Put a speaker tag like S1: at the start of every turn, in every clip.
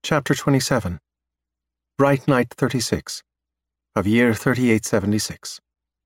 S1: Chapter 27 Bright Night 36 of year 3876.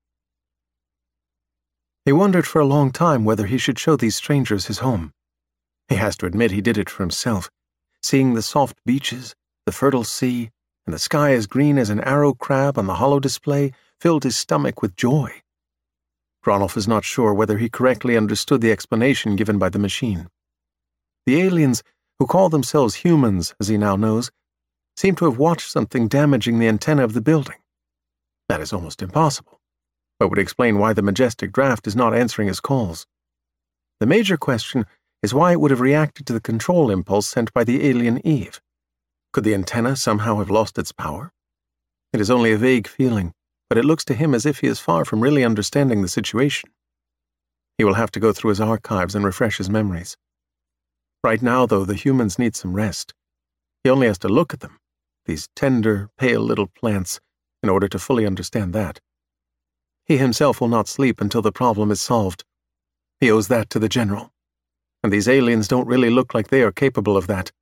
S1: He wondered for a long time whether he should show these strangers his home. He has to admit he did it for himself. Seeing the soft beaches, the fertile sea, and the sky as green as an arrow crab on the hollow display filled his stomach with joy. Gronulf is not sure whether he correctly understood the explanation given by the machine. The aliens, who call themselves humans, as he now knows, seem to have watched something damaging the antenna of the building. That is almost impossible, but would explain why the majestic draft is not answering his calls. The major question is why it would have reacted to the control impulse sent by the alien Eve. Could the antenna somehow have lost its power? It is only a vague feeling, but it looks to him as if he is far from really understanding the situation. He will have to go through his archives and refresh his memories. Right now, though, the humans need some rest. He only has to look at them, these tender, pale little plants, in order to fully understand that. He himself will not sleep until the problem is solved. He owes that to the general. And these aliens don't really look like they are capable of that.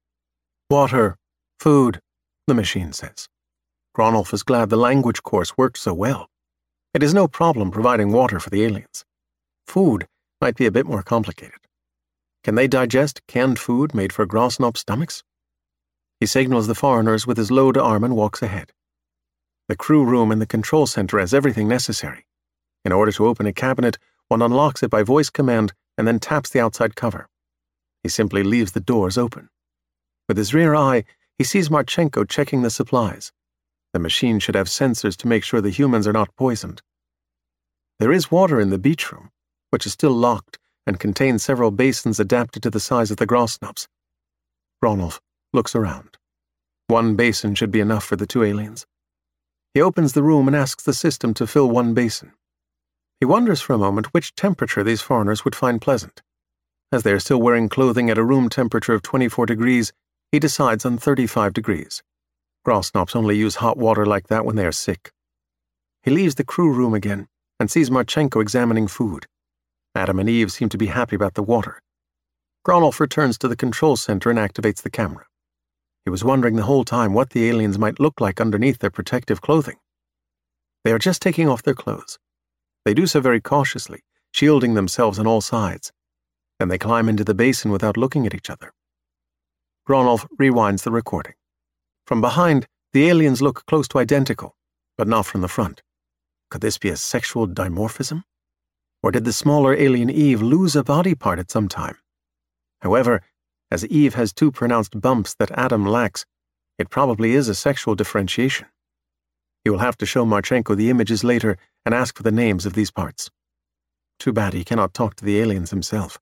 S1: Water, food, the machine says. Gronulf is glad the language course worked so well. It is no problem providing water for the aliens. Food might be a bit more complicated. Can they digest canned food made for Grosnop stomachs? He signals the foreigners with his load arm and walks ahead. The crew room in the control center has everything necessary. In order to open a cabinet, one unlocks it by voice command and then taps the outside cover. He simply leaves the doors open. With his rear eye, he sees Marchenko checking the supplies. The machine should have sensors to make sure the humans are not poisoned. There is water in the beach room, which is still locked and contains several basins adapted to the size of the Grosnops. Gronulf looks around. One basin should be enough for the two aliens. He opens the room and asks the system to fill one basin. He wonders for a moment which temperature these foreigners would find pleasant. As they are still wearing clothing at a room temperature of 24 degrees, he decides on 35 degrees. Grosnops only use hot water like that when they are sick. He leaves the crew room again and sees Marchenko examining food. Adam and Eve seem to be happy about the water. Gronulf returns to the control center and activates the camera. He was wondering the whole time what the aliens might look like underneath their protective clothing. They are just taking off their clothes. They do so very cautiously, shielding themselves on all sides. Then they climb into the basin without looking at each other. Gronulf rewinds the recording. From behind, the aliens look close to identical, but not from the front. Could this be a sexual dimorphism? Or did the smaller alien Eve lose a body part at some time? However, as Eve has two pronounced bumps that Adam lacks, it probably is a sexual differentiation. He will have to show Marchenko the images later and ask for the names of these parts. Too bad he cannot talk to the aliens himself.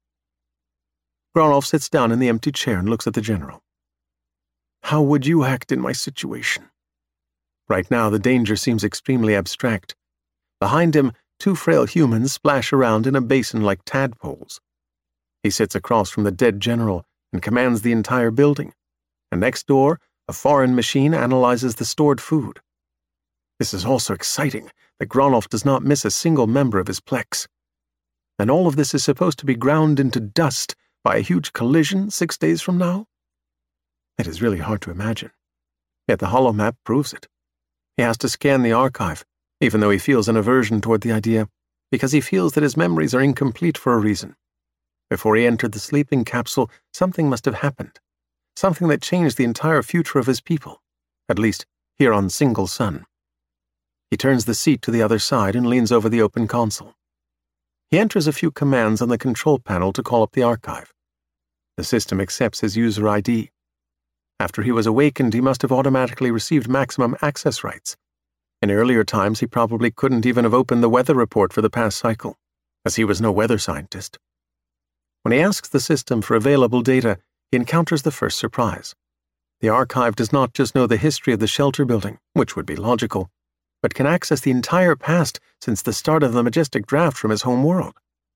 S1: Gronulf sits down in the empty chair and looks at the general. How would you act in my situation? Right now, the danger seems extremely abstract. Behind him, two frail humans splash around in a basin like tadpoles. He sits across from the dead general and commands the entire building, and next door, a foreign machine analyzes the stored food. This is all so exciting that Gronulf does not miss a single member of his plex. And all of this is supposed to be ground into dust by a huge collision 6 days from now? It is really hard to imagine. Yet the holomap proves it. He has to scan the archive, even though he feels an aversion toward the idea, because he feels that his memories are incomplete for a reason. Before he entered the sleeping capsule, something must have happened. Something that changed the entire future of his people, at least here on Single Sun. He turns the seat to the other side and leans over the open console. He enters a few commands on the control panel to call up the archive. The system accepts his user ID. After he was awakened, he must have automatically received maximum access rights. In earlier times, he probably couldn't even have opened the weather report for the past cycle, as he was no weather scientist. When he asks the system for available data, he encounters the first surprise. The archive does not just know the history of the shelter building, which would be logical, but can access the entire past since the start of the majestic draft from his home world.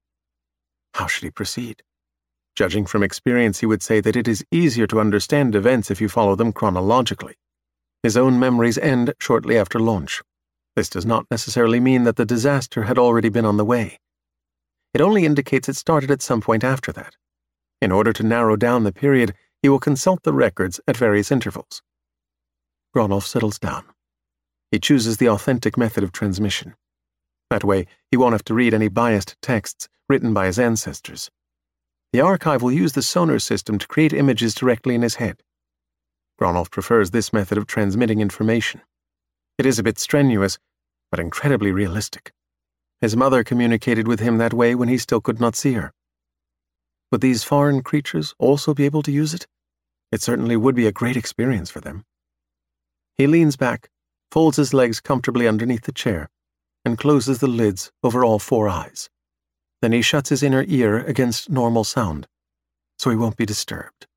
S1: How should he proceed? Judging from experience, he would say that it is easier to understand events if you follow them chronologically. His own memories end shortly after launch. This does not necessarily mean that the disaster had already been on the way. It only indicates it started at some point after that. In order to narrow down the period, he will consult the records at various intervals. Gronolf settles down. He chooses the authentic method of transmission. That way, he won't have to read any biased texts written by his ancestors. The archive will use the sonar system to create images directly in his head. Gronolf prefers this method of transmitting information. It is a bit strenuous, but incredibly realistic. His mother communicated with him that way when he still could not see her. Would these foreign creatures also be able to use it? It certainly would be a great experience for them. He leans back, folds his legs comfortably underneath the chair, and closes the lids over all 4 eyes. Then he shuts his inner ear against normal sound, so he won't be disturbed.